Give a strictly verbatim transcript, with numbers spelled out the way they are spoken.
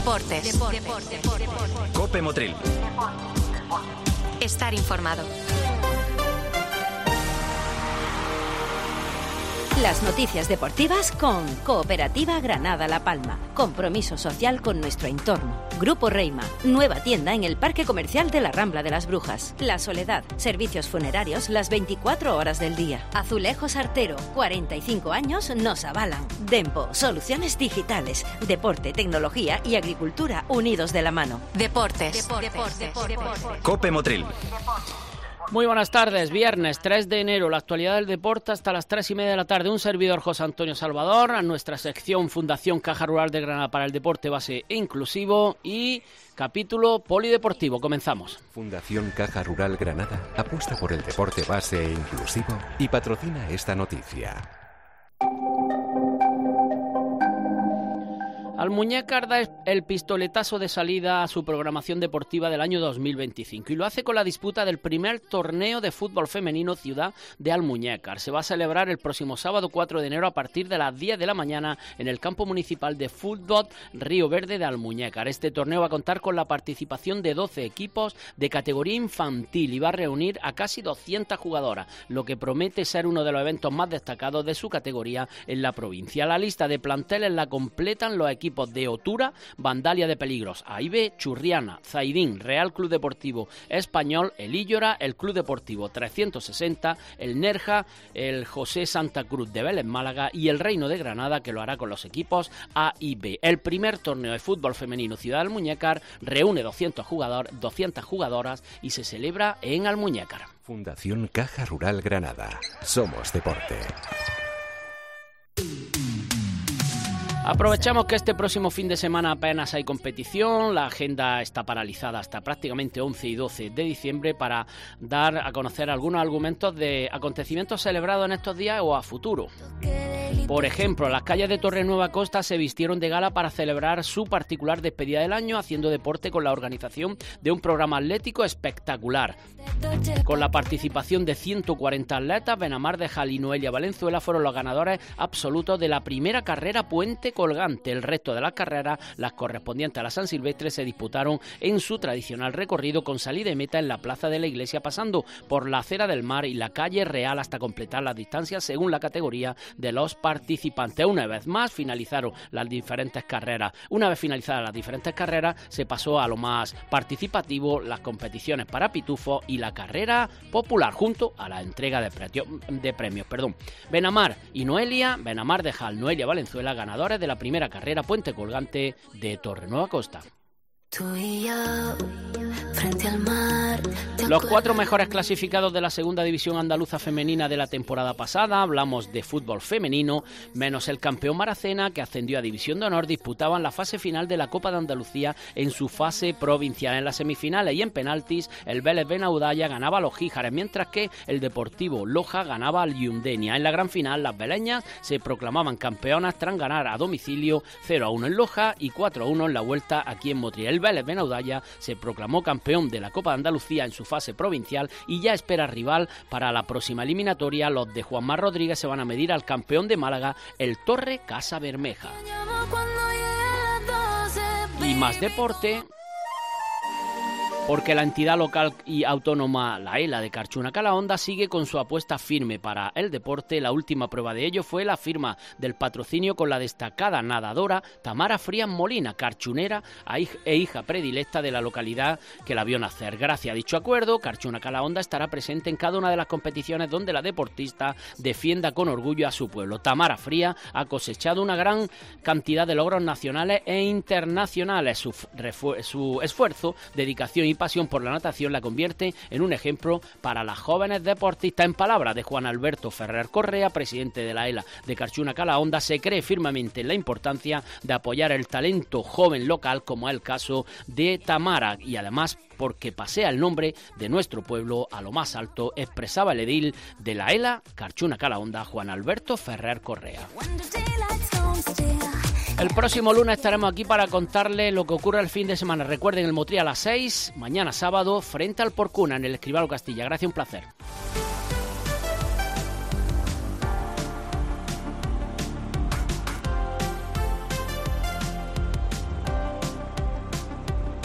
Deportes. Deportes. Deportes. Deportes. Cope Motril. Estar informado. Las noticias deportivas con Cooperativa Granada La Palma. Compromiso social con nuestro entorno. Grupo Reima. Nueva tienda en el Parque Comercial de la Rambla de las Brujas. La Soledad. Servicios funerarios las veinticuatro horas del día. Azulejos Artero. cuarenta y cinco años nos avalan. Dempo. Soluciones digitales. Deporte, tecnología y agricultura unidos de la mano. Deportes. Deportes. Deportes. Deportes. Deportes. Cope Motril. Muy buenas tardes, viernes tres de enero, la actualidad del deporte hasta las tres y media de la tarde. Un servidor, José Antonio Salvador, a nuestra sección Fundación Caja Rural de Granada para el Deporte Base e Inclusivo y capítulo polideportivo. Comenzamos. Fundación Caja Rural Granada apuesta por el deporte base e inclusivo y patrocina esta noticia. Almuñécar da el pistoletazo de salida a su programación deportiva del año dos mil veinticinco y lo hace con la disputa del primer torneo de fútbol femenino Ciudad de Almuñécar. Se va a celebrar el próximo sábado cuatro de enero a partir de las diez de la mañana en el campo municipal de fútbol Río Verde de Almuñécar. Este torneo va a contar con la participación de doce equipos de categoría infantil y va a reunir a casi doscientas jugadoras, lo que promete ser uno de los eventos más destacados de su categoría en la provincia. La lista de planteles la completan los equipos de Otura, Vandalia de Peligros, A I B, Churriana, Zaidín, Real Club Deportivo Español, el Íllora, el Club Deportivo trescientos sesenta, el Nerja, el José Santa Cruz de Vélez Málaga y el Reino de Granada, que lo hará con los equipos A y B. El primer torneo de fútbol femenino Ciudad de Almuñécar reúne doscientos jugadores, doscientas jugadoras y se celebra en Almuñécar. Fundación Caja Rural Granada. Somos deporte. Aprovechamos que este próximo fin de semana apenas hay competición, la agenda está paralizada hasta prácticamente once y doce de diciembre para dar a conocer algunos argumentos de acontecimientos celebrados en estos días o a futuro. Por ejemplo, las calles de Torrenueva Costa se vistieron de gala para celebrar su particular despedida del año haciendo deporte con la organización de un programa atlético espectacular. Con la participación de ciento cuarenta atletas, Benamar de Jal y Noelia Valenzuela fueron los ganadores absolutos de la primera carrera Puente Colgante. El resto de las carreras, las correspondientes a la San Silvestre, se disputaron en su tradicional recorrido con salida y meta en la plaza de la iglesia, pasando por la acera del mar y la calle Real hasta completar las distancias según la categoría de los participantes. Una vez más finalizaron las diferentes carreras. Una vez finalizadas las diferentes carreras, se pasó a lo más participativo, las competiciones para pitufos y la carrera popular, junto a la entrega de, pretio, de premios. Perdón. Benamar y Noelia, Benamar de Jal, Noelia Valenzuela, ganadores de la primera carrera Puente Colgante de Torrenueva Costa. Tú y yo, frente al mar. Los cuatro mejores clasificados de la segunda división andaluza femenina de la temporada pasada, hablamos de fútbol femenino, menos el campeón Maracena, que ascendió a División de Honor, disputaban la fase final de la Copa de Andalucía en su fase provincial. En las semifinales y en penaltis, el Vélez Benaudalla ganaba a los Gíjares, mientras que el Deportivo Loja ganaba al Yundenia. En la gran final, las beleñas se proclamaban campeonas tras ganar a domicilio cero a uno en Loja y cuatro a uno en la vuelta aquí en Motril. El Vélez Benaudalla se proclamó campeón de la Copa de Andalucía en su fase provincial y ya espera rival para la próxima eliminatoria. Los de Juanma Rodríguez se van a medir al campeón de Málaga, el Torre Casa Bermeja. Y más deporte, porque la entidad local y autónoma, la ELA de Carchuna Calahonda, sigue con su apuesta firme para el deporte. La última prueba de ello fue la firma del patrocinio con la destacada nadadora Tamara Frías Molina, carchunera e hija predilecta de la localidad que la vio nacer. Gracias a dicho acuerdo, Carchuna Calahonda estará presente en cada una de las competiciones donde la deportista defienda con orgullo a su pueblo. Tamara Frías ha cosechado una gran cantidad de logros nacionales e internacionales. Su, su esfuerzo, dedicación y pasión por la natación la convierte en un ejemplo para las jóvenes deportistas. En palabras de Juan Alberto Ferrer Correa, presidente de la ELA de Carchuna Calahonda, se cree firmemente en la importancia de apoyar el talento joven local, como es el caso de Tamara, y además porque pasea el nombre de nuestro pueblo a lo más alto, expresaba el edil de la ELA Carchuna Calahonda, Juan Alberto Ferrer Correa. El próximo lunes estaremos aquí para contarle lo que ocurre el fin de semana. Recuerden, el Motril a las seis, mañana sábado, frente al Porcuna, en el Escribano Castilla. Gracias, un placer.